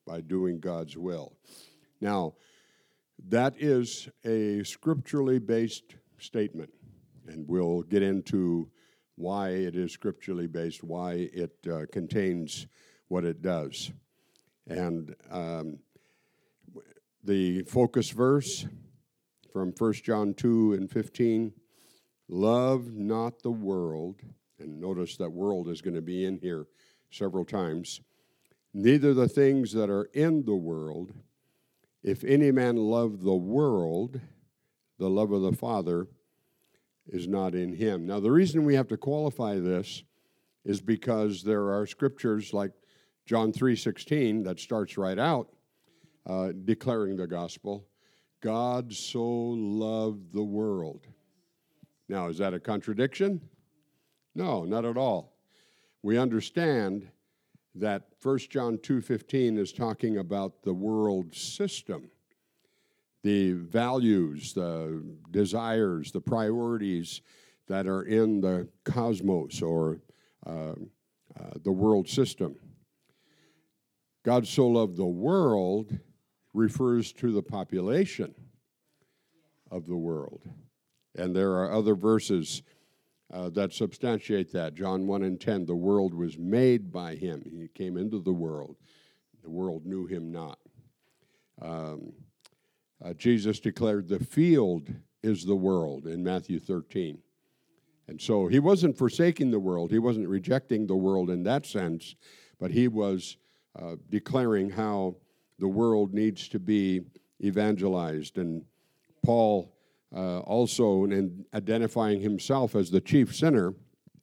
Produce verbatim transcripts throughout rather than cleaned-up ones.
by doing God's will. Now, that is a scripturally based statement, and we'll get into why it is scripturally based, why it uh, contains what it does. And um, the focus verse from First John two and fifteen, love not the world, and notice that world is going to be in here several times, neither the things that are in the world. If any man love the world, the love of the Father is not in him. Now, the reason we have to qualify this is because there are scriptures like John three sixteen that starts right out uh, declaring the gospel. God so loved the world. Now, is that a contradiction? No, not at all. We understand that First John two fifteen is talking about the world system, the values, the desires, the priorities that are in the cosmos or uh, uh, the world system. God so loved the world refers to the population of the world. And there are other verses uh, that substantiate that. John one and ten, the world was made by him. He came into the world. The world knew him not. Um, uh, Jesus declared the field is the world in Matthew thirteen. And so he wasn't forsaking the world. He wasn't rejecting the world in that sense, but he was uh, declaring how the world needs to be evangelized. And Paul uh, also, in identifying himself as the chief sinner,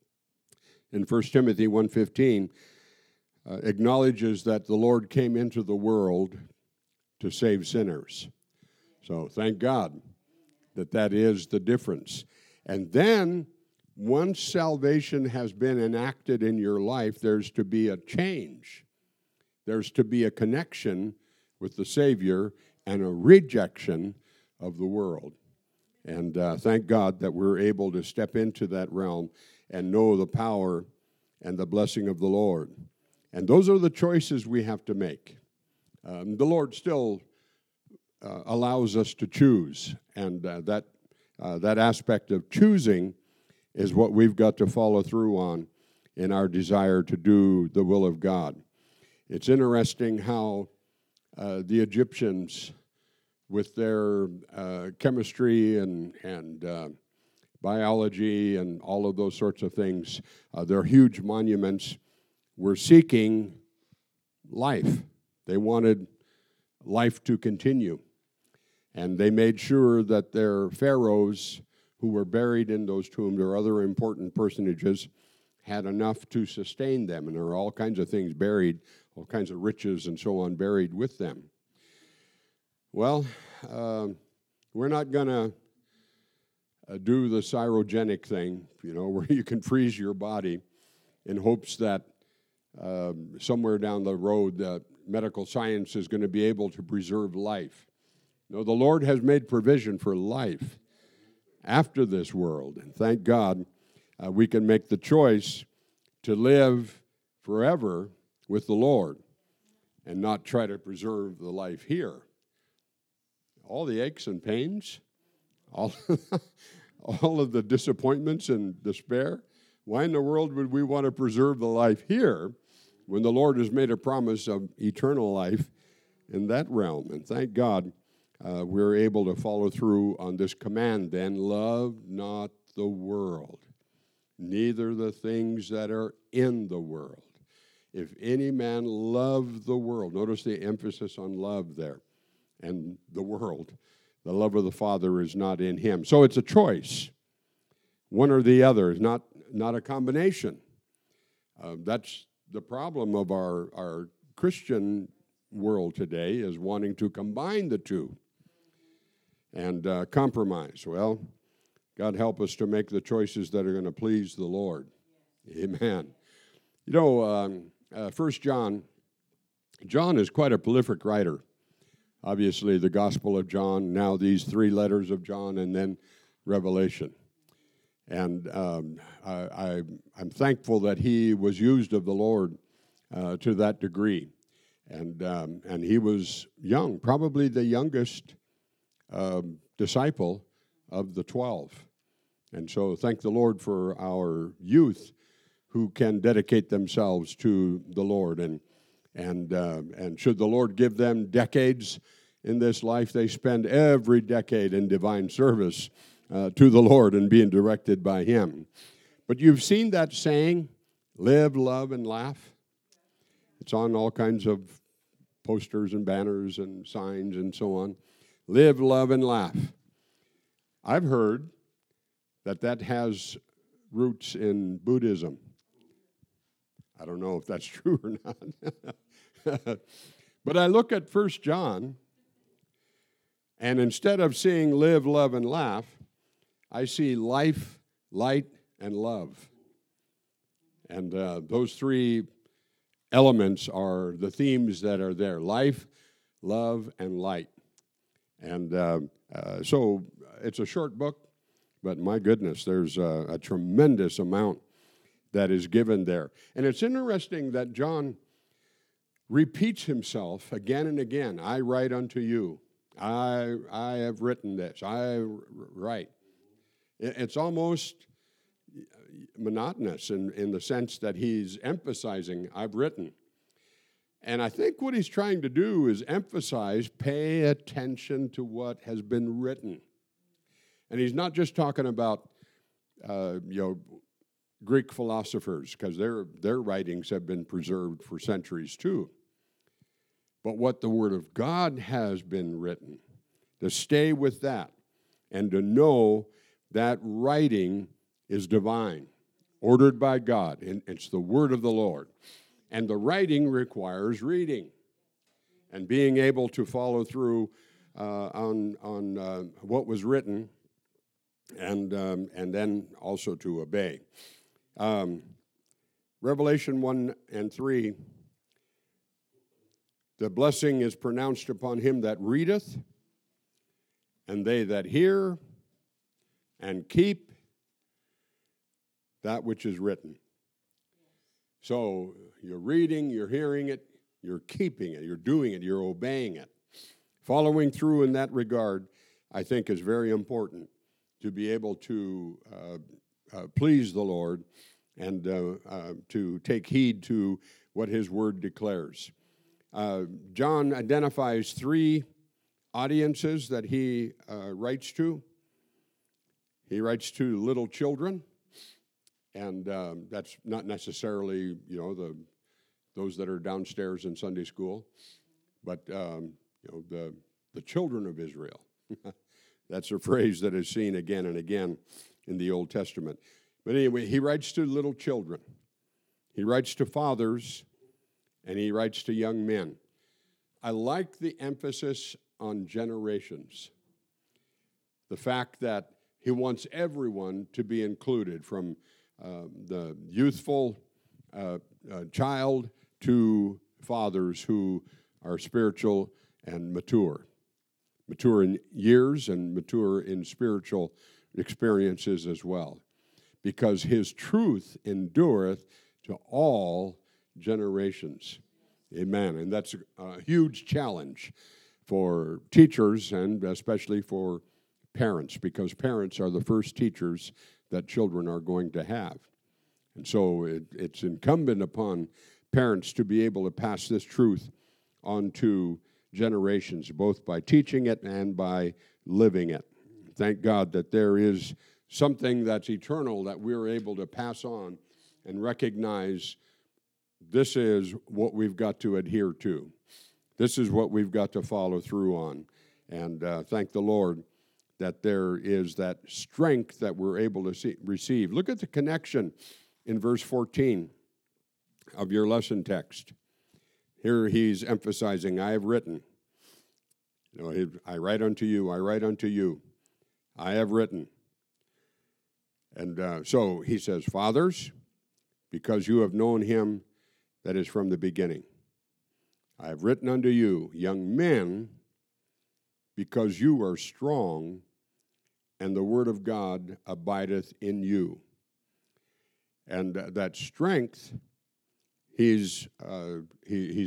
in First Timothy one fifteen, uh, acknowledges that the Lord came into the world to save sinners. So thank God that that is the difference. And then, once salvation has been enacted in your life, there's to be a change. There's to be a connection with the Savior and a rejection of the world. And uh, thank God that we're able to step into that realm and know the power and the blessing of the Lord. And those are the choices we have to make. Um, the Lord still uh, allows us to choose, and uh, that uh, that aspect of choosing is what we've got to follow through on in our desire to do the will of God. It's interesting how uh, the Egyptians, with their uh, chemistry and, and uh, biology and all of those sorts of things, uh, their huge monuments, were seeking life. They wanted life to continue. And they made sure that their pharaohs who were buried in those tombs or other important personages had enough to sustain them. And there are all kinds of things buried, all kinds of riches and so on buried with them. Well, uh, we're not going to uh, do the cryogenic thing, you know, where you can freeze your body in hopes that uh, somewhere down the road uh, medical science is going to be able to preserve life. No, the Lord has made provision for life after this world. And thank God uh, we can make the choice to live forever with the Lord and not try to preserve the life here. All the aches and pains, all, all of the disappointments and despair, why in the world would we want to preserve the life here when the Lord has made a promise of eternal life in that realm? And thank God uh, we're able to follow through on this command then, love not the world, neither the things that are in the world. If any man love the world, notice the emphasis on love there, and the world, the love of the Father is not in him. So it's a choice, one or the other, is not, not a combination. Uh, that's the problem of our, our Christian world today, is wanting to combine the two and uh, compromise. Well, God help us to make the choices that are going to please the Lord. Amen. You know, um, uh, First John, John is quite a prolific writer. Obviously, the Gospel of John, now these three letters of John, and then Revelation. And um, I, I, I'm thankful that he was used of the Lord uh, to that degree. And, um, and he was young, probably the youngest um, disciple of the twelve. And so thank the Lord for our youth who can dedicate themselves to the Lord. And, and, uh, and should the Lord give them decades in this life, they spend every decade in divine service uh, to the Lord and being directed by Him. But you've seen that saying, live, love, and laugh. It's on all kinds of posters and banners and signs and so on. Live, love, and laugh. I've heard that that has roots in Buddhism. I don't know if that's true or not. But I look at First John, and instead of seeing live, love, and laugh, I see life, light, and love. And uh, those three elements are the themes that are there: life, love, and light. And uh, uh, so it's a short book, but my goodness, there's a, a tremendous amount that is given there. And it's interesting that John repeats himself again and again. I write unto you. I, I have written this. I write. It's almost monotonous in, in the sense that he's emphasizing, I've written. And I think what he's trying to do is emphasize, pay attention to what has been written. And he's not just talking about, uh, you know, Greek philosophers, because their, their writings have been preserved for centuries too. But what the Word of God has been written, to stay with that and to know that writing is divine, ordered by God, and it's the Word of the Lord. And the writing requires reading and being able to follow through uh, on, on uh, what was written and, um, and then also to obey. Um, Revelation one and three, the blessing is pronounced upon him that readeth, and they that hear and keep that which is written. So you're reading, you're hearing it, you're keeping it, you're doing it, you're obeying it. Following through in that regard, I think, is very important to be able to uh, uh, please the Lord and uh, uh, to take heed to what His Word declares. Uh, John identifies three audiences that he uh, writes to. He writes to little children, and um, that's not necessarily, you know, the those that are downstairs in Sunday school, but um, you know, the the children of Israel. That's a phrase that is seen again and again in the Old Testament. But anyway, he writes to little children. He writes to fathers, and he writes to young men. I like the emphasis on generations. The fact that he wants everyone to be included, from uh, the youthful uh, uh, child to fathers who are spiritual and mature. Mature in years and mature in spiritual experiences as well. Because his truth endureth to all generations. Amen. And that's a huge challenge for teachers and especially for parents, because parents are the first teachers that children are going to have. And so it, it's incumbent upon parents to be able to pass this truth on to generations, both by teaching it and by living it. Thank God that there is something that's eternal that we're able to pass on and recognize this is what we've got to adhere to. This is what we've got to follow through on. And uh, thank the Lord that there is that strength that we're able to see, receive. Look at the connection in verse fourteen of your lesson text. Here he's emphasizing, I have written. You know, I write unto you, I write unto you. I have written. And uh, so he says, fathers, because you have known him that is from the beginning. I have written unto you, young men, because you are strong, and the word of God abideth in you. And uh, that strength, he's, uh, he, he's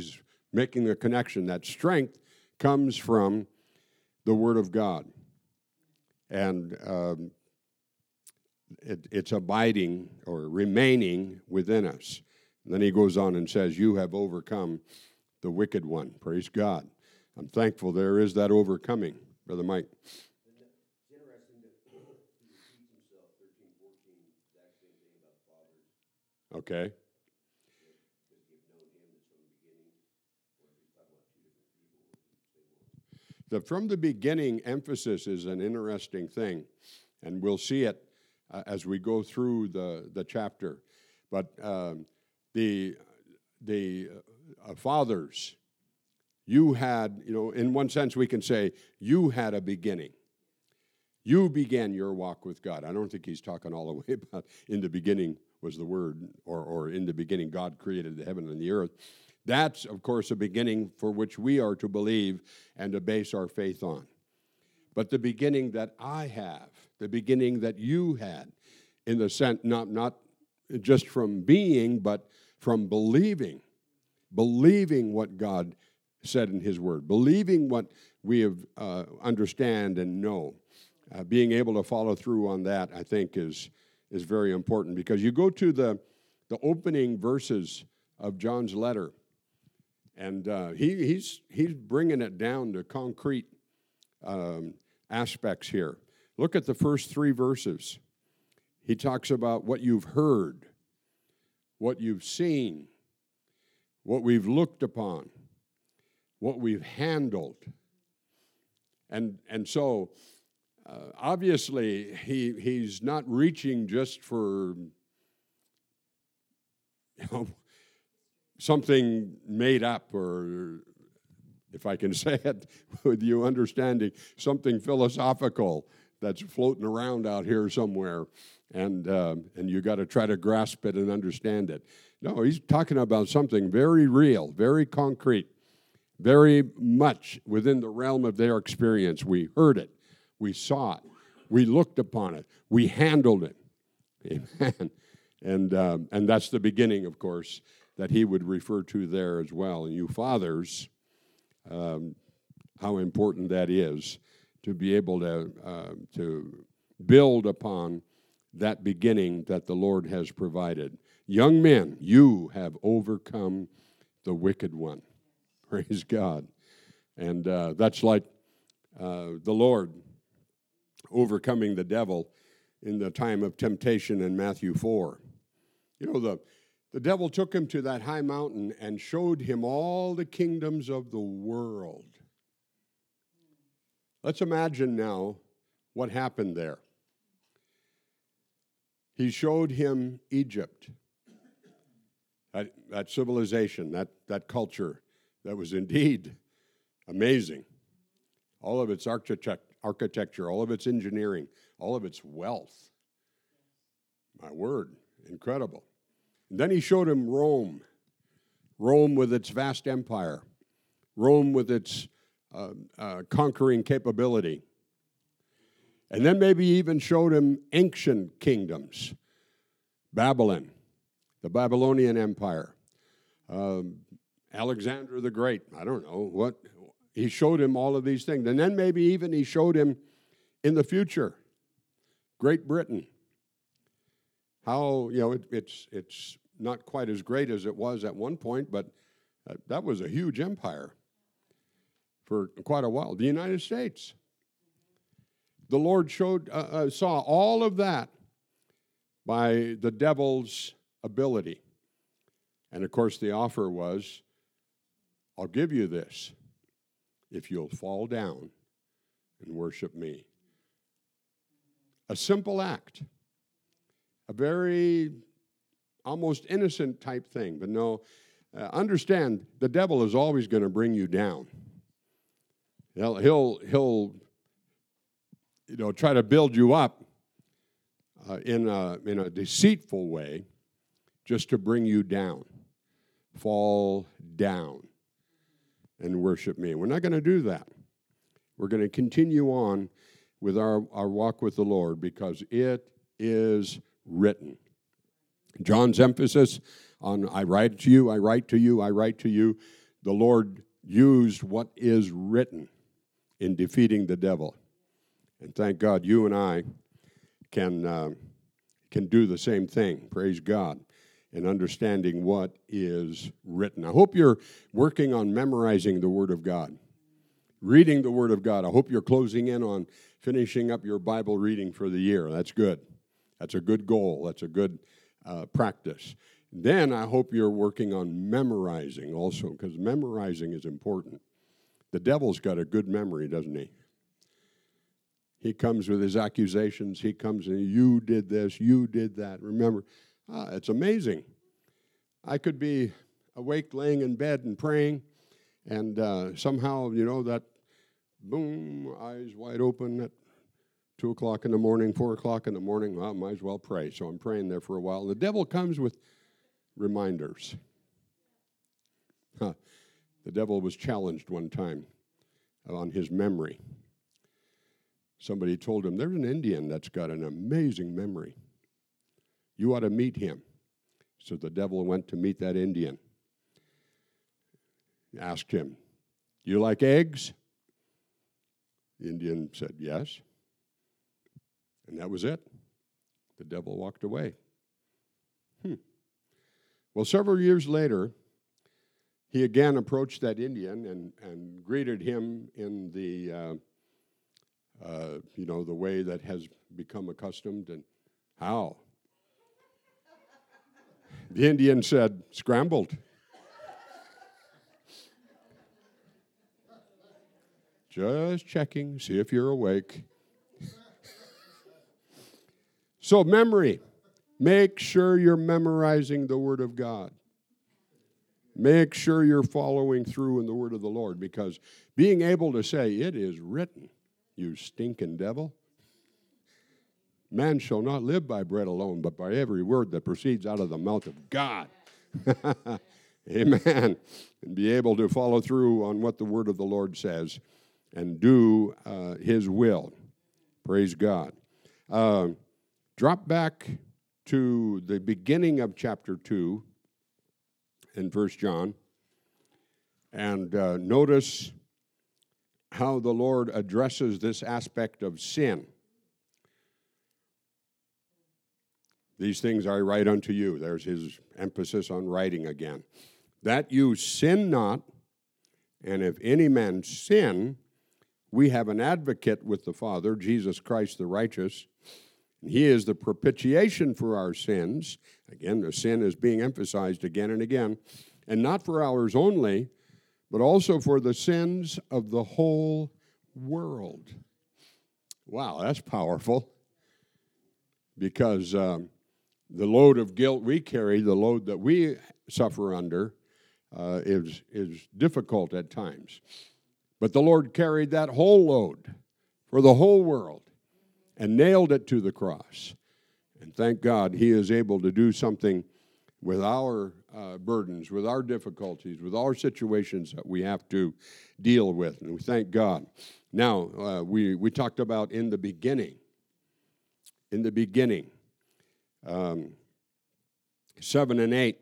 making the connection that strength comes from the Word of God. And um, it, it's abiding or remaining within us. And then he goes on and says, you have overcome the wicked one. Praise God. I'm thankful there is that overcoming, Brother Mike. It's interesting that he repeats himself, thirteen, fourteen, exact same thing about fathers. Okay. Because you've known him from the beginning. Or if he's talking about two different people. The from the beginning emphasis is an interesting thing, and we'll see it uh, as we go through the, the chapter. But um, the, the uh, fathers, you had, you know, in one sense we can say, you had a beginning. You began your walk with God. I don't think he's talking all the way about in the beginning was the Word, or, or in the beginning God created the heaven and the earth. That's, of course, a beginning for which we are to believe and to base our faith on. But the beginning that I have, the beginning that you had, in the sense, not, not just from being, but from believing, believing what God said in his word, believing what we have uh, understand and know. Uh, being able to follow through on that, I think, is, is very important, because you go to the, the opening verses of John's letter, and uh, he, he's, he's bringing it down to concrete um, aspects here. Look at the first three verses. He talks about what you've heard, what you've seen, what we've looked upon, what we've handled. And, and so, uh, obviously, he, he's not reaching just for, you know, something made up, or, if I can say it with you understanding, something philosophical that's floating around out here somewhere, and uh, and you got to try to grasp it and understand it. No, he's talking about something very real, very concrete, very much within the realm of their experience. We heard it, we saw it, we looked upon it, we handled it. Amen. And um, and that's the beginning, of course, that he would refer to there as well. And you fathers, um, how important that is to be able to uh, to build upon that beginning that the Lord has provided. Young men, you have overcome the wicked one. Praise God. And uh, that's like uh, the Lord overcoming the devil in the time of temptation in Matthew four. You know, the, the devil took him to that high mountain and showed him all the kingdoms of the world. Let's imagine now what happened there. He showed him Egypt, that, that civilization, that, that culture that was indeed amazing. All of its architect, architecture, all of its engineering, all of its wealth. My word, incredible. And then he showed him Rome, Rome with its vast empire, Rome with its uh, uh, conquering capability. And then maybe even showed him ancient kingdoms, Babylon, the Babylonian Empire, um, Alexander the Great, I don't know what. He showed him all of these things. And then maybe even he showed him in the future, Great Britain. How, you know, it, it's, it's not quite as great as it was at one point, but uh, that was a huge empire for quite a while. The United States. The Lord showed, uh, uh, saw all of that by the devil's ability. And, of course, the offer was, I'll give you this if you'll fall down and worship me. A simple act. A very almost innocent type thing. But no, uh, understand, the devil is always going to bring you down. He'll, he'll, he'll you know, try to build you up uh, in, a, in a deceitful way just to bring you down. Fall down and worship me. We're not going to do that. We're going to continue on with our, our walk with the Lord because it is written. John's emphasis on I write to you, I write to you, I write to you. the Lord used what is written in defeating the devil. And thank God you and I can, uh, can do the same thing, praise God, in understanding what is written. I hope you're working on memorizing the Word of God, reading the Word of God. I hope you're closing in on finishing up your Bible reading for the year. That's good. That's a good goal. That's a good uh, practice. Then I hope you're working on memorizing also, because memorizing is important. The devil's got a good memory, doesn't he? He comes with his accusations. He comes and you did this, you did that. Remember, ah, it's amazing. I could be awake, laying in bed and praying, and uh, somehow, you know, that boom, eyes wide open at two o'clock in the morning, four o'clock in the morning. Well, I might as well pray. So I'm praying there for a while. And the devil comes with reminders. Huh. The devil was challenged one time on his memory. Somebody told him, there's an Indian that's got an amazing memory. You ought to meet him. So the devil went to meet that Indian. Asked him, you like eggs? The Indian said, yes. And that was it. The devil walked away. Hmm. Well, several years later, he again approached that Indian and, and greeted him in the, uh, uh, you know, the way that has become accustomed. And how? The Indian said, scrambled. Just checking, see if you're awake. So memory. Make sure you're memorizing the Word of God. Make sure you're following through in the Word of the Lord, because being able to say, it is written, you stinking devil. Man shall not live by bread alone, but by every word that proceeds out of the mouth of God. Amen. And be able to follow through on what the Word of the Lord says and do uh, His will. Praise God. Uh, drop back to the beginning of chapter two in First John, and uh, notice how the Lord addresses this aspect of sin. These things I write unto you. There's his emphasis on writing again. That you sin not, and if any man sin, we have an advocate with the Father, Jesus Christ the righteous. He is the propitiation for our sins. Again, the sin is being emphasized again and again. And not for ours only, but also for the sins of the whole world. Wow, that's powerful. Because um, the load of guilt we carry, the load that we suffer under, uh, is, is difficult at times. But the Lord carried that whole load for the whole world and nailed it to the cross. And thank God He is able to do something with our uh, burdens, with our difficulties, with our situations that we have to deal with. And we thank God. Now, uh, we, we talked about in the beginning. In the beginning. Um, seven and eight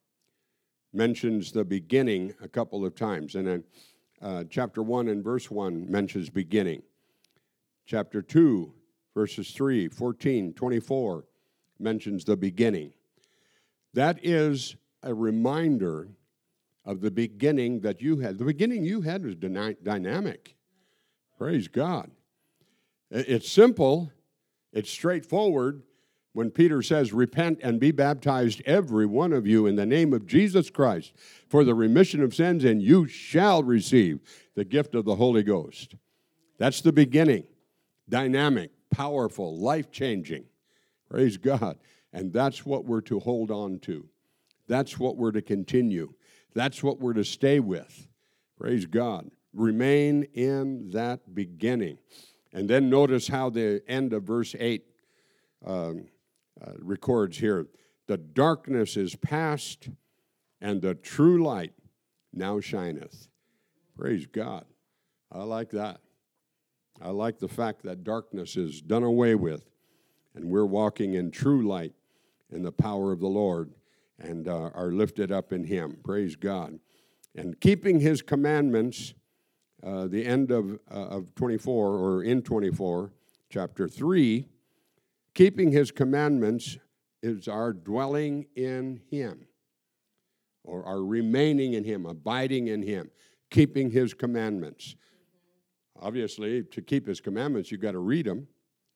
mentions the beginning a couple of times. And then uh, chapter one and verse one mentions beginning. Chapter two, verses three, fourteen, twenty-four mentions the beginning. That is a reminder of the beginning that you had. The beginning you had was dyna- dynamic. Praise God. It's simple. It's straightforward. When Peter says, repent and be baptized, every one of you, in the name of Jesus Christ, for the remission of sins, and you shall receive the gift of the Holy Ghost. That's the beginning. Dynamic, powerful, life-changing. Praise God. And that's what we're to hold on to. That's what we're to continue. That's what we're to stay with. Praise God. Remain in that beginning. And then notice how the end of verse eight um, uh, records here. The darkness is past, and the true light now shineth. Praise God. I like that. I like the fact that darkness is done away with, and we're walking in true light in the power of the Lord and uh, are lifted up in Him. Praise God. And keeping his commandments, uh, the end of, uh, of twenty-four, or in twenty-four, chapter three, keeping his commandments is our dwelling in him, or our remaining in him, abiding in him, keeping his commandments. Obviously, to keep his commandments, you've got to read them.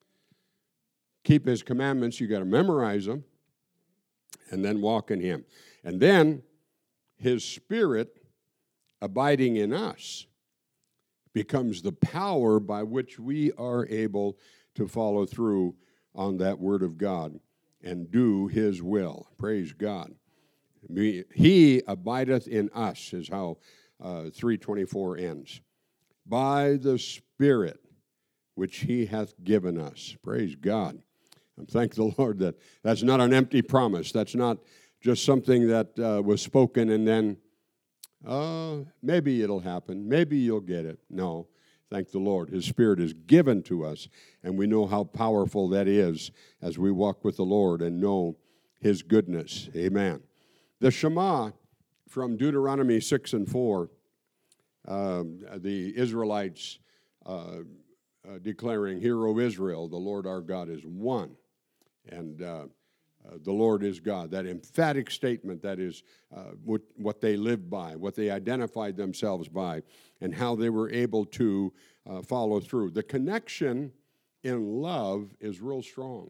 Keep his commandments, you've got to memorize them, and then walk in him. And then his Spirit abiding in us becomes the power by which we are able to follow through on that word of God and do his will. Praise God. He abideth in us is how uh, three twenty-four ends. By the Spirit which he hath given us. Praise God. And thank the Lord that that's not an empty promise. That's not just something that uh, was spoken and then, uh, maybe it'll happen. Maybe you'll get it. No. Thank the Lord. His Spirit is given to us, and we know how powerful that is as we walk with the Lord and know his goodness. Amen. The Shema from Deuteronomy six and four, um, the Israelites uh, uh, declaring, "Hear, O Israel, the Lord our God is one." And uh, uh, the Lord is God. That emphatic statement, that is uh, what, what they lived by, what they identified themselves by, and how they were able to uh, follow through. The connection in love is real strong.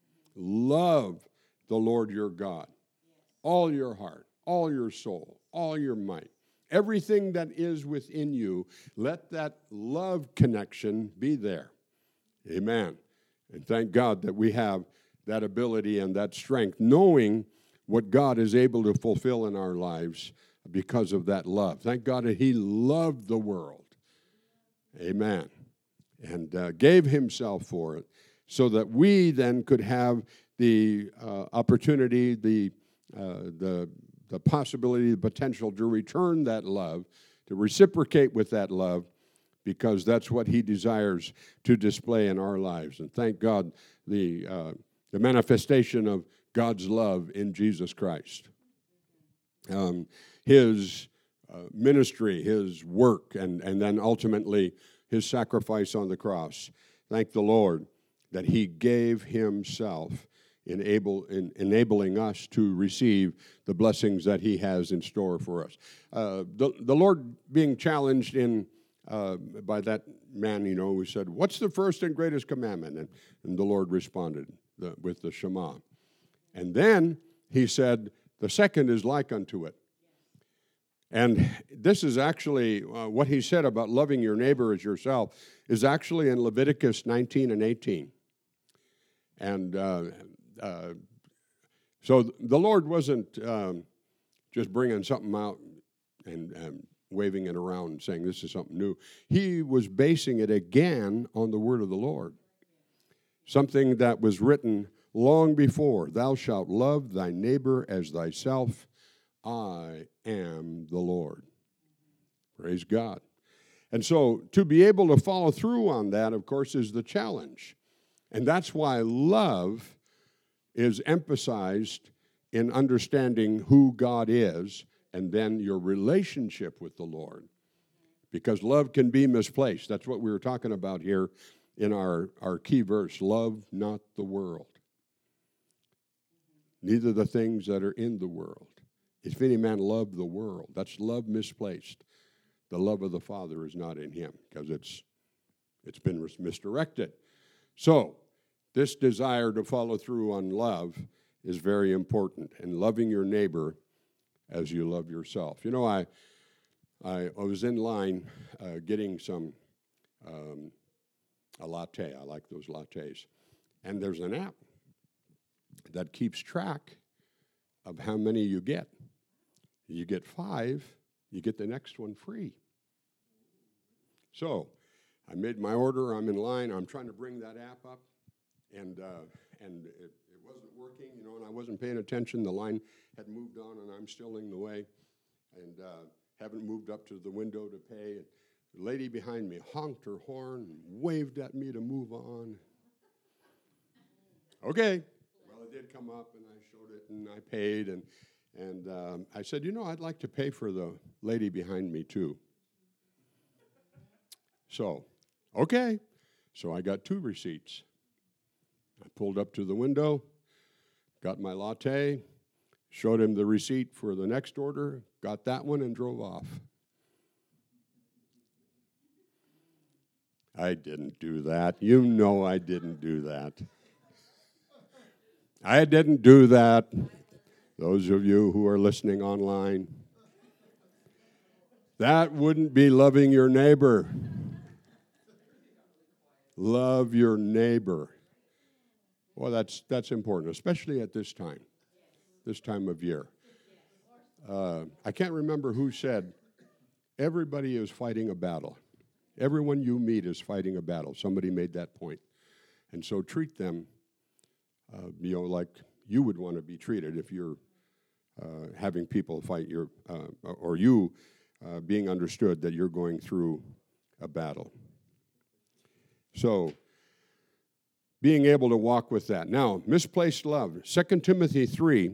Love the Lord your God, all your heart, all your soul, all your might. Everything that is within you, let that love connection be there. Amen. And thank God that we have that ability and that strength, knowing what God is able to fulfill in our lives because of that love. Thank God that he loved the world. Amen. And uh, gave himself for it so that we then could have the uh, opportunity, the, uh, the, the possibility, the potential to return that love, to reciprocate with that love, because that's what he desires to display in our lives. And thank God the uh, the manifestation of God's love in Jesus Christ. Um, his uh, ministry, his work, and, and then ultimately his sacrifice on the cross. Thank the Lord that he gave himself, enable, in, enabling us to receive the blessings that he has in store for us. Uh, the, the Lord being challenged in uh, by that man, you know, who said, "What's the first and greatest commandment?" And, and the Lord responded the, with the Shema. And then he said, "The second is like unto it." And this is actually uh, what he said about loving your neighbor as yourself is actually in Leviticus nineteen and eighteen. And uh, uh, so the Lord wasn't um, just bringing something out and, and waving it around and saying this is something new. He was basing it again on the word of the Lord. Something that was written long before. "Thou shalt love thy neighbor as thyself. I am the Lord." Praise God. And so to be able to follow through on that, of course, is the challenge. And that's why love is emphasized in understanding who God is and then your relationship with the Lord. Because love can be misplaced. That's what we were talking about here in our, our key verse. Love not the world, neither the things that are in the world. If any man love the world, that's love misplaced. The love of the Father is not in him because it's it's been misdirected. So this desire to follow through on love is very important, and loving your neighbor as you love yourself. You know, I I, I was in line uh, getting some um, a latte. I like those lattes, and there's an app that keeps track of how many you get. You get five, you get the next one free. So I made my order. I'm in line. I'm trying to bring that app up, and uh, and it, it wasn't working, you know, and I wasn't paying attention. The line had moved on, and I'm still in the way, and uh, haven't moved up to the window to pay. And the lady behind me honked her horn and waved at me to move on. Okay. Well, it did come up, and I showed it, and I paid, and And um, I said, you know, I'd like to pay for the lady behind me too. So, okay. So I got two receipts. I pulled up to the window, got my latte, showed him the receipt for the next order, got that one, and drove off. I didn't do that. You know I didn't do that. I didn't do that. Those of you who are listening online, that wouldn't be loving your neighbor. Love your neighbor. Well, that's that's important, especially at this time, this time of year. Uh, I can't remember who said, everybody is fighting a battle. Everyone you meet is fighting a battle. Somebody made that point. And so treat them, uh, you know, like you would want to be treated if you're uh, having people fight your, uh, or you uh, being understood that you're going through a battle. So, being able to walk with that. Now, misplaced love. Second Timothy three.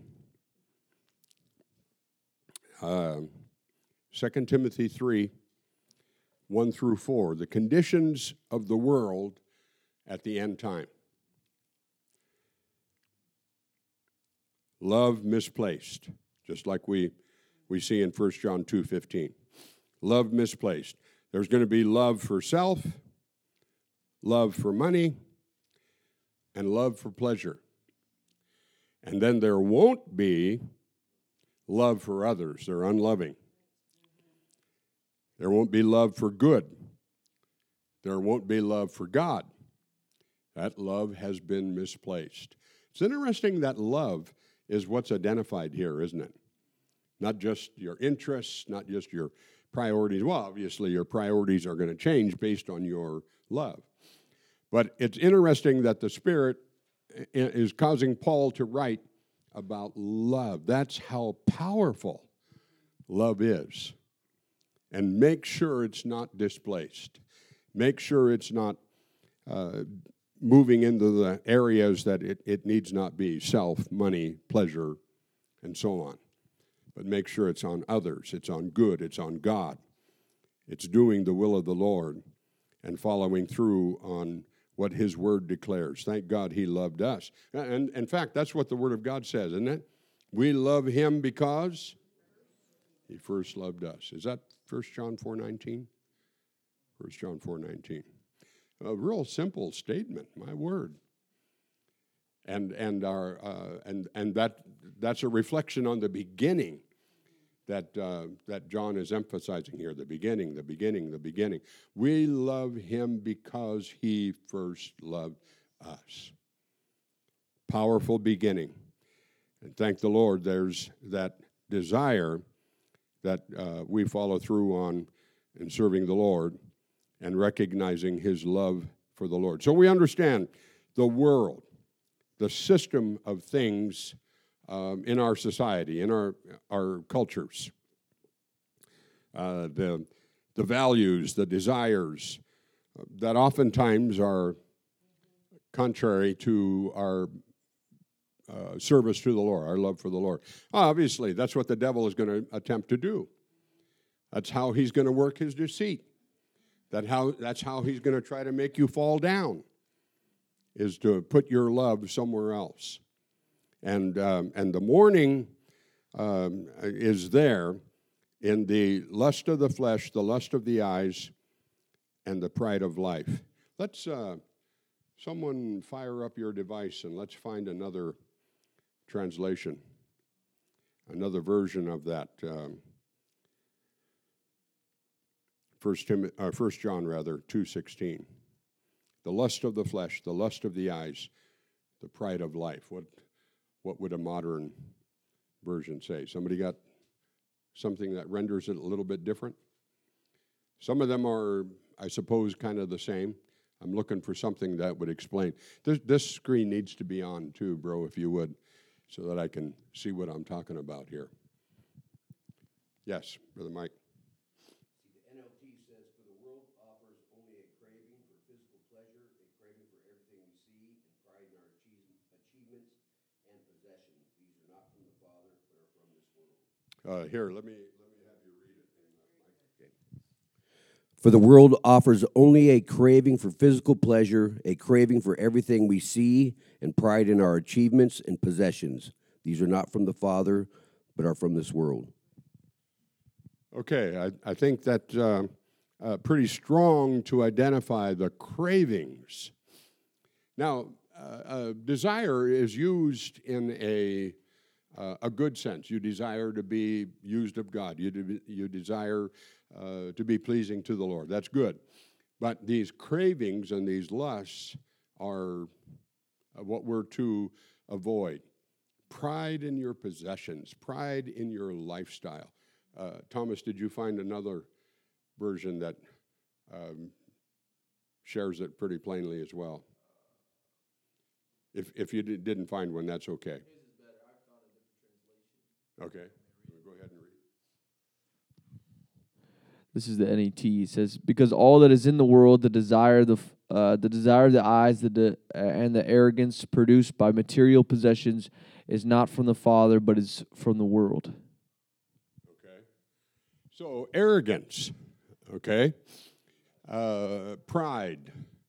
Uh, Second Timothy three, one through four. The conditions of the world at the end time. Love misplaced, just like we, we see in First John two fifteen. Love misplaced. There's going to be love for self, love for money, and love for pleasure. And then there won't be love for others. They're unloving. There won't be love for good. There won't be love for God. That love has been misplaced. It's interesting that love is what's identified here, isn't it? Not just your interests, not just your priorities. Well, obviously your priorities are going to change based on your love. But it's interesting that the Spirit is causing Paul to write about love. That's how powerful love is. And make sure it's not displaced. Make sure it's not uh, moving into the areas that it, it needs not be, self, money, pleasure, and so on. But make sure it's on others, it's on good, it's on God. It's doing the will of the Lord and following through on what His Word declares. Thank God He loved us. And in fact, that's what the Word of God says, isn't it? We love Him because He first loved us. Is that First John four nineteen? First John four nineteen. A real simple statement, my word. And and our uh, and and that that's a reflection on the beginning that uh, that John is emphasizing here. The beginning, the beginning, the beginning. We love Him because He first loved us. Powerful beginning. And thank the Lord, there's that desire that uh, we follow through on in serving the Lord and recognizing His love for the Lord. So we understand the world, the system of things um, in our society, in our our cultures, uh, the the values, the desires uh, that oftentimes are contrary to our uh, service to the Lord, our love for the Lord. Obviously, that's what the devil is going to attempt to do. That's how he's going to work his deceit. That how that's how he's going to try to make you fall down, is to put your love somewhere else. And um, and the warning um, is there in the lust of the flesh, the lust of the eyes, and the pride of life. Let's uh, someone fire up your device and let's find another translation, another version of that. Um, First Timothy, uh, First John rather two sixteen. The lust of the flesh, the lust of the eyes, the pride of life. What what would a modern version say? Somebody got something that renders it a little bit different? Some of them are, I suppose, kind of the same. I'm looking for something that would explain. This, this screen needs to be on too, bro, if you would, so that I can see what I'm talking about here. Yes, Brother Mike. The N L T says, for the world offers only a craving for physical pleasure, a craving for everything we see, and pride in our achievements and possessions. These are not from the Father, but are from this Uh, here, let me, let me have you read it. For the world offers only a craving for physical pleasure, a craving for everything we see, and pride in our achievements and possessions. These are not from the Father, but are from this world. Okay, I, I think that's uh, uh, pretty strong to identify the cravings. Now, uh, uh, desire is used in a uh, a good sense. You desire to be used of God. You de- you desire uh, to be pleasing to the Lord. That's good. But these cravings and these lusts are uh, what we're to avoid. Pride in your possessions, pride in your lifestyle. Uh, Thomas, did you find another version that um, shares it pretty plainly as well? If if you di- didn't find one, that's okay. Okay, go ahead and read. This is the N E T. It says, "Because all that is in the world, the desire, the f- uh, the desire of the eyes, the de- uh, and the arrogance produced by material possessions, is not from the Father, but is from the world." Okay, so arrogance. Okay, uh, pride,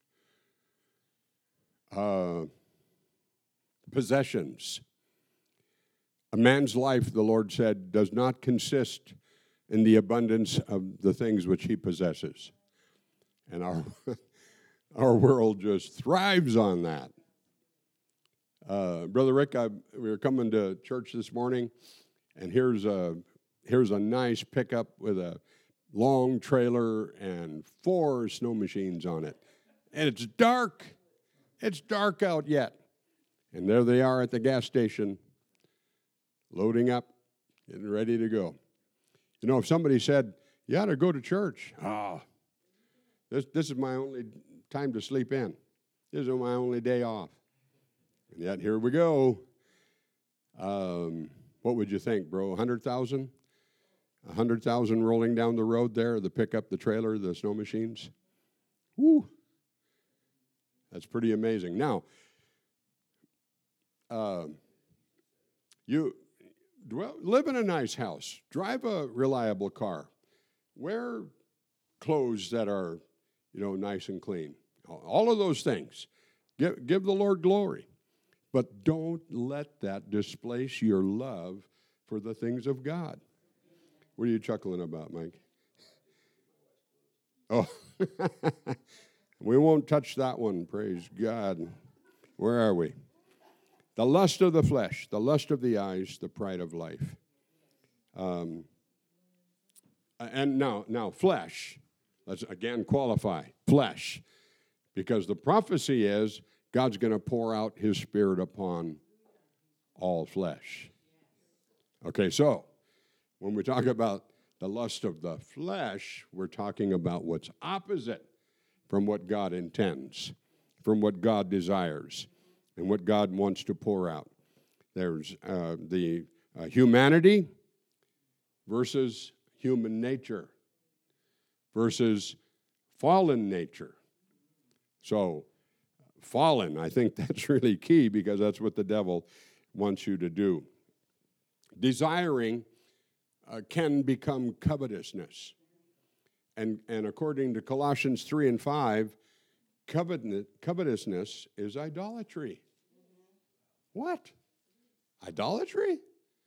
uh, possessions. A man's life, the Lord said, does not consist in the abundance of the things which he possesses. And our, our world just thrives on that. Uh, Brother Rick, I, we were coming to church this morning, and here's a, here's a nice pickup with a long trailer and four snow machines on it. And it's dark. It's dark out yet. And there they are at the gas station, loading up, getting ready to go. You know, if somebody said, you ought to go to church, ah, oh, this, this is my only time to sleep in. This is my only day off. And yet, here we go. Um, what would you think, bro? one hundred thousand? one hundred thousand rolling down the road there, the pickup, the trailer, the snow machines? Woo! That's pretty amazing. Now, uh, you... Dwell, live in a nice house. Drive a reliable car. Wear clothes that are, you know, nice and clean. All of those things. Give, give the Lord glory. But don't let that displace your love for the things of God. What are you chuckling about, Mike? Oh, we won't touch that one, praise God. Where are we? The lust of the flesh, the lust of the eyes, the pride of life. Um, and now, now, flesh, let's again qualify, flesh, because the prophecy is God's going to pour out his Spirit upon all flesh. Okay, so when we talk about the lust of the flesh, we're talking about what's opposite from what God intends, from what God desires, and what God wants to pour out. There's uh, the uh, humanity versus human nature versus fallen nature. So, fallen, I think that's really key because that's what the devil wants you to do. Desiring uh, can become covetousness. And, and according to Colossians three and five, covetousness is idolatry. What? Idolatry?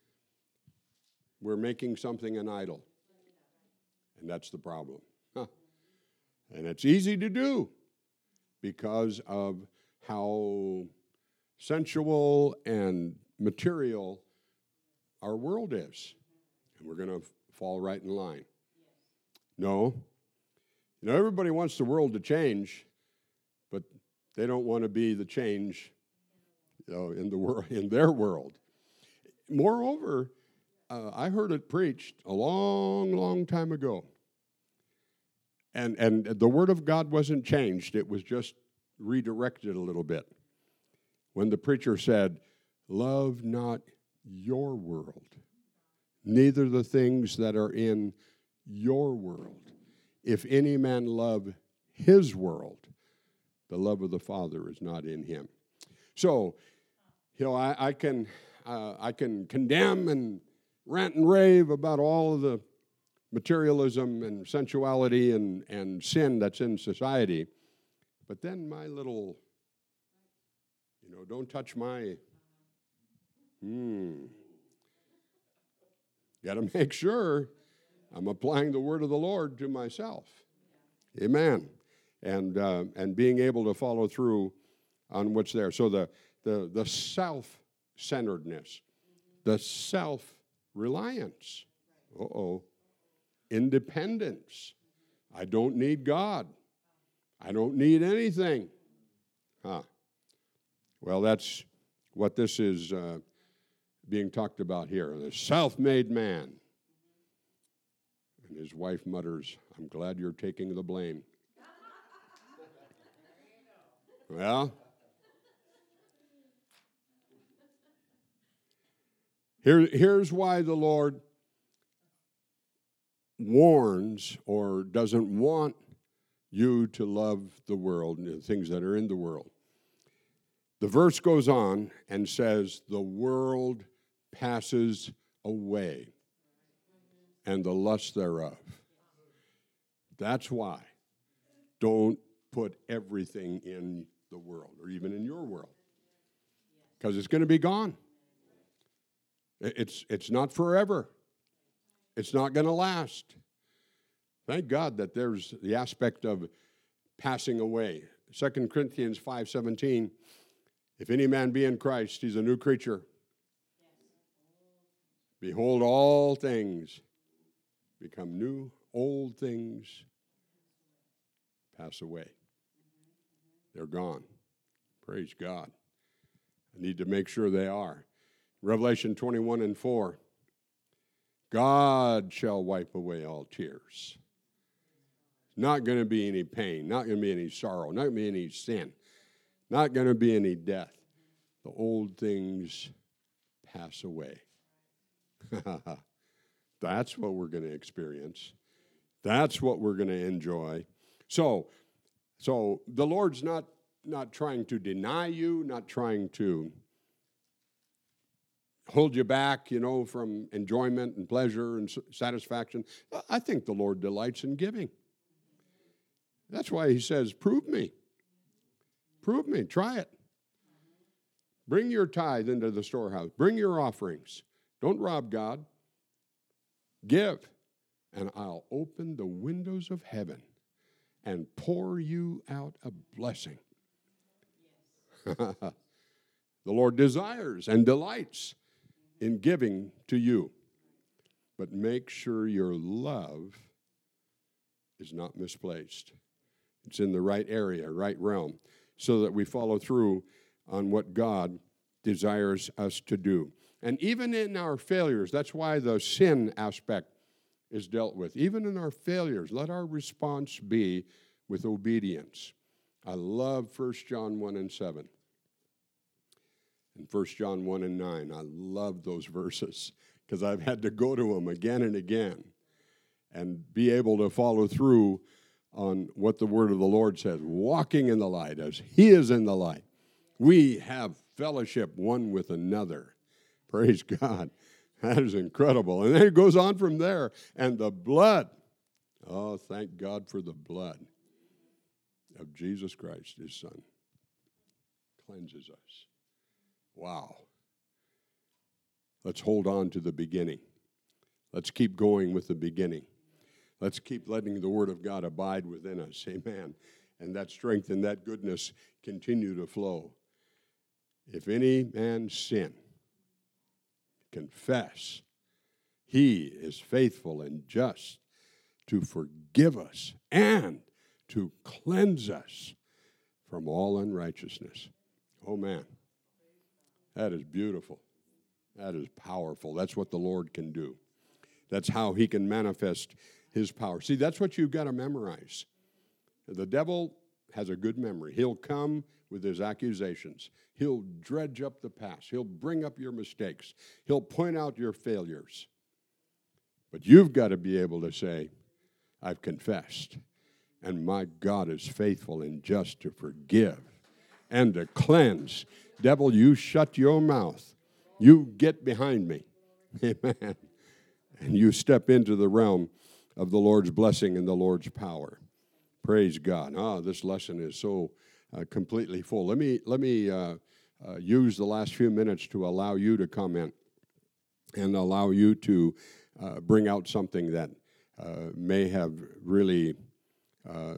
We're making something an idol. And that's the problem. Huh. And it's easy to do because of how sensual and material our world is. And we're going to fall right in line. No. You know, everybody wants the world to change, but they don't want to be the change, you know, in the world, in their world. Moreover, uh, I heard it preached a long, long time ago. And, and the Word of God wasn't changed. It was just redirected a little bit. When the preacher said, love not your world, neither the things that are in your world. If any man love his world, the love of the Father is not in him. So, you know, I, I can uh, I can condemn and rant and rave about all of the materialism and sensuality and, and sin that's in society. But then my little, you know, don't touch my, hmm. Got to make sure I'm applying the word of the Lord to myself. Amen. And uh, and being able to follow through on what's there. So the the the self-centeredness, the self-reliance. Uh-oh. Independence. I don't need God. I don't need anything. Huh. Well, that's what this is uh, being talked about here. The self-made man. And his wife mutters, I'm glad you're taking the blame. Well, here, here's why the Lord warns or doesn't want you to love the world and the things that are in the world. The verse goes on and says, the world passes away and the lust thereof. That's why. Don't put everything in the world or even in your world, because it's going to be gone. It's, it's not forever. It's not going to last. Thank God that there's the aspect of passing away. Second Corinthians five seventeen, if any man be in Christ, he's a new creature. Behold, all things become new, old things pass away. They're gone. Praise God. I need to make sure they are. Revelation twenty-one and four. God shall wipe away all tears. Not going to be any pain, not going to be any sorrow, not going to be any sin, not going to be any death. The old things pass away. That's what we're going to experience. That's what we're going to enjoy. So, so the Lord's not, not trying to deny you, not trying to hold you back, you know, from enjoyment and pleasure and satisfaction. I think the Lord delights in giving. That's why he says, prove me. Prove me. Try it. Bring your tithe into the storehouse. Bring your offerings. Don't rob God. Give, and I'll open the windows of heaven and pour you out a blessing. The Lord desires and delights in giving to you. But make sure your love is not misplaced. It's in the right area, right realm, so that we follow through on what God desires us to do. And even in our failures, that's why the sin aspect is dealt with. Even in our failures, let our response be with obedience. I love First John one and seven. And First John one and nine. I love those verses because I've had to go to them again and again and be able to follow through on what the word of the Lord says. Walking in the light as he is in the light. We have fellowship one with another. Praise God. That is incredible. And then it goes on from there. And the blood. Oh, thank God for the blood of Jesus Christ, his Son. Cleanses us. Wow. Let's hold on to the beginning. Let's keep going with the beginning. Let's keep letting the Word of God abide within us. Amen. And that strength and that goodness continue to flow. If any man sin, confess, he is faithful and just to forgive us and to cleanse us from all unrighteousness. Oh, man. That is beautiful. That is powerful. That's what the Lord can do. That's how he can manifest his power. See, that's what you've got to memorize. The devil has a good memory. He'll come with his accusations. He'll dredge up the past. He'll bring up your mistakes. He'll point out your failures. But you've got to be able to say, I've confessed, and my God is faithful and just to forgive and to cleanse. Devil, you shut your mouth. You get behind me. Amen. and you step into the realm of the Lord's blessing and the Lord's power. Praise God. Ah, this lesson is so uh, completely full. Let me let me uh, uh, use the last few minutes to allow you to comment and allow you to uh, bring out something that uh, may have really uh,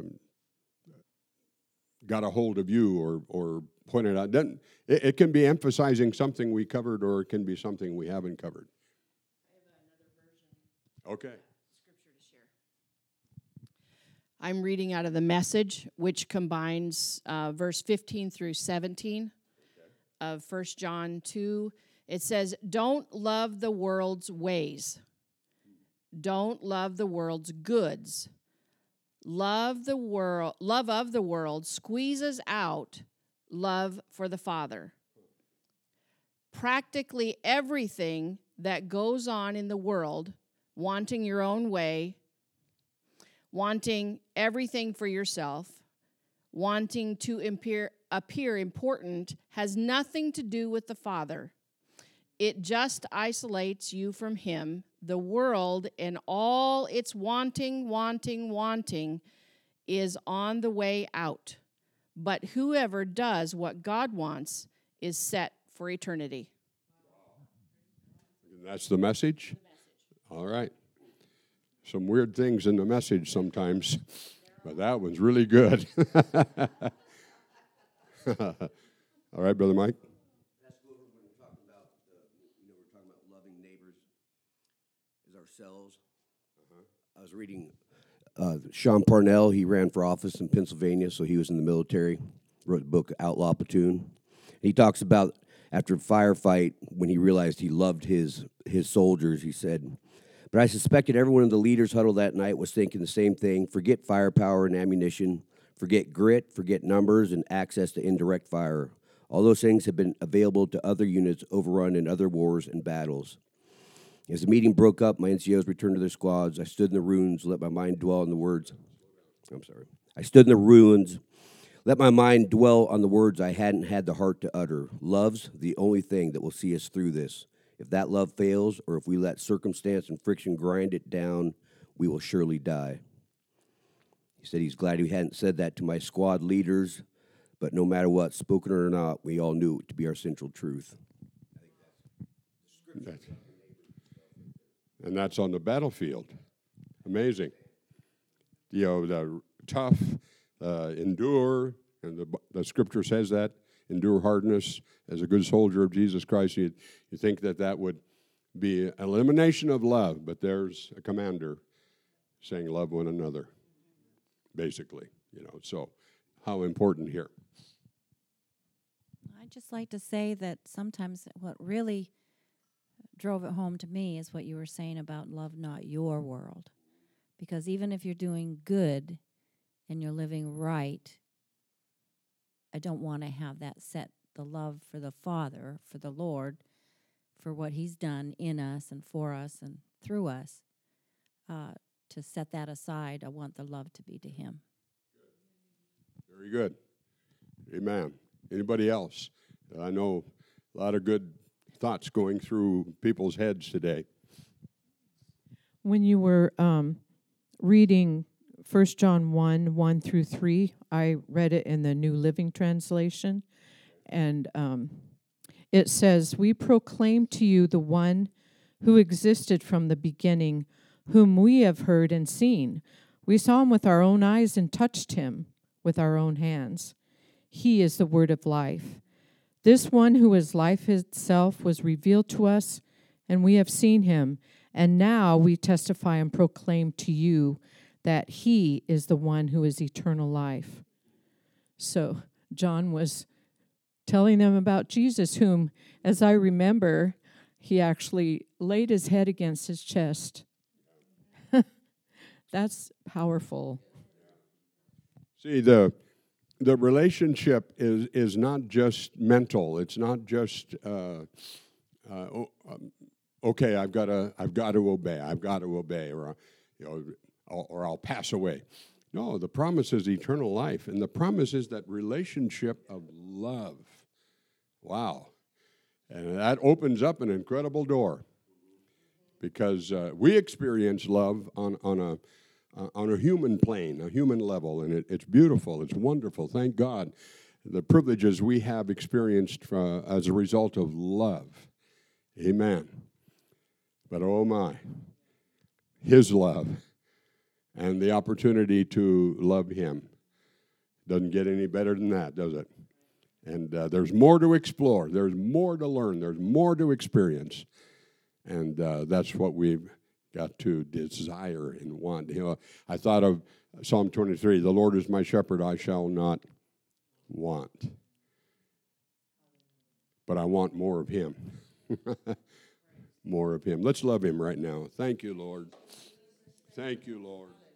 got a hold of you or or pointed out. Doesn't, it, it can be emphasizing something we covered, or it can be something we haven't covered. I have another version. Okay. Scripture to share. I'm reading out of the Message, which combines uh, verse fifteen through seventeen of First John two. It says, "Don't love the world's ways. Don't love the world's goods. Love the world, love of the world squeezes out love for the Father. Practically everything that goes on in the world, wanting your own way, wanting everything for yourself, wanting to appear, appear important, has nothing to do with the Father. It just isolates you from Him. The world and all its wanting, wanting, wanting is on the way out. But whoever does what God wants is set for eternity." That's the message? All right. Some weird things in the message sometimes, but that one's really good. All right, Brother Mike? That's good when we're talking about, uh, you know, we're talking about loving neighbors as ourselves. Uh-huh. I was reading uh, Sean Parnell. He ran for office in Pennsylvania, so he was in the military. Wrote the book Outlaw Platoon. He talks about after a firefight, when he realized he loved his his soldiers, he said, "But I suspected everyone in the leaders' huddle that night was thinking the same thing. Forget firepower and ammunition. Forget grit. Forget numbers and access to indirect fire. All those things have been available to other units overrun in other wars and battles. As the meeting broke up, my N C Os returned to their squads. I stood in the ruins, let my mind dwell on the words. I'm sorry. I stood in the ruins, let my mind dwell on the words I hadn't had the heart to utter. Love's the only thing that will see us through this. If that love fails, or if we let circumstance and friction grind it down, we will surely die." He said he's glad he hadn't said that to my squad leaders, but no matter what, spoken or not, we all knew it to be our central truth. That- And that's on the battlefield. Amazing. You know, the tough, uh, endure, and the, the scripture says that, endure hardness as a good soldier of Jesus Christ. You, you think that that would be an elimination of love, but there's a commander saying love one another, basically. You know, so how important here. I'd just like to say that sometimes what really drove it home to me is what you were saying about love not your world. Because even if you're doing good and you're living right, I don't want to have that set the love for the Father, for the Lord, for what He's done in us and for us and through us, uh, to set that aside. I want the love to be to Him. Very good. Amen. Anybody else? I know a lot of good thoughts going through people's heads today. When you were um, reading First John one, one through three, I read it in the New Living Translation, and um, it says, "We proclaim to you the one who existed from the beginning, whom we have heard and seen. We saw him with our own eyes and touched him with our own hands. He is the word of life. This one who is life itself was revealed to us, and we have seen him, and now we testify and proclaim to you that he is the one who is eternal life." So John was telling them about Jesus, whom, as I remember, he actually laid his head against his chest. That's powerful. See, the the relationship is is not just mental. It's not just uh, uh, oh, um, okay. I've got to I've got to obey. I've got to obey, or you know, or, or I'll pass away. No, the promise is eternal life, and the promise is that relationship of love. Wow, and that opens up an incredible door. because uh, we experience love on, on, a, uh, on a human plane, a human level, and it, it's beautiful, it's wonderful. Thank God. The privileges we have experienced uh, as a result of love. Amen. But oh my, His love and the opportunity to love Him doesn't get any better than that, does it? And uh, there's more to explore. There's more to learn. There's more to experience. And uh, that's what we've got to desire and want. You know, I thought of Psalm twenty-three, the Lord is my shepherd, I shall not want. But I want more of Him. More of Him. Let's love Him right now. Thank you, Lord. Thank you, Lord.